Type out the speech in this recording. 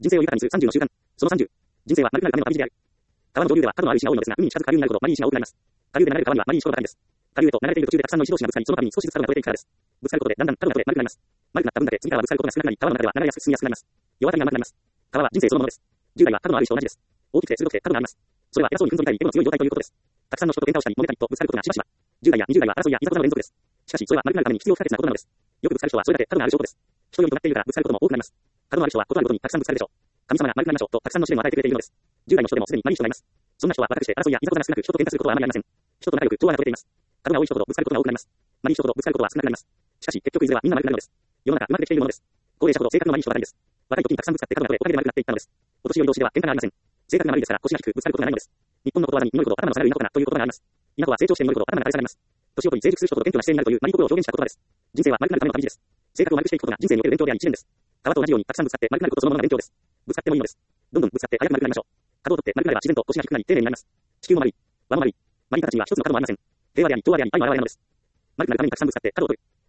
人生を豊かにする30の習慣。その30。人生は丸くなるための旅路である。川の上流では角のある石が多いのですが、海に近づく下流になるほど丸い石が多くなります。下流で流れる川には丸い石ほど高いです。下流へと流れている途中でたくさんの石同士がぶつかり、その度に少しずつ角が取れていくからです。ぶつかることでだんだん角が取れ丸くなります。丸くなった分だけ次からはぶつかることが少なくなり、川の中では流れやすく進みやすくなります。世渡りが甘くなります。川は人生そのものです。10代は角のある石と同じです。大きくて鋭くて角があります。それは偉そうに踏んでみたいエゴの強い状態ということです。たくさんの人と喧嘩をしたり、揉めたりとぶつかることがしばしば。10代や20代は争いやいざこざの連続です。しかし、それは丸くなるために必要不可欠なことなのです。よくぶつかる人はそれだけ角がある証拠です。人より尖っているからぶつかることも多くなります。角のある人はことあるごとにたくさんぶつかるでしょう。神様が丸くなりましょうとたくさんの試練を与えてくれているのです。10代の人でもすでに丸い人がいます。そんな人は若くして争いやいざこざが少なく、人と喧嘩することはあまりありません。人と仲良く調和が取れています。角が多い人ほどぶつかることが多くなります。丸い人ほどぶつかることは少なくなります。しかし、結局いずれはみんな丸くなるのです。世の中、うまくできているものです。高齢者ほど性格の悪い人ばかりです。若い時にたくさんぶつかって角が取れ、おかげで丸くなっていったのです。お年寄り同士では喧嘩がありません。性格が悪いですから腰が低くぶつかることがないのです。日本のことわざに祈るほど頭の下がる稲子かなという言葉があります。稲子は成長して祈るほど頭が垂れ下がります。年を取り成熟する人ほど謙虚な姿勢になるというマリ心を表現した言葉です。人生は丸くなるための旅路です。性格を丸くしていくことが人生における勉強であり一年です。川と同じようにたくさんぶつかって丸くなることそのものが勉強です。ぶつかってもいいのです。どんどんぶつかって早く丸くなりましょう。角を取って丸くなれば自然と腰が低くなり丁寧になります。地球も丸い。輪も丸い。丸い形には一つの角もありません。平和であり、調和であり、愛の表れなのです。丸くなるためにたくさんぶつかって角を取る。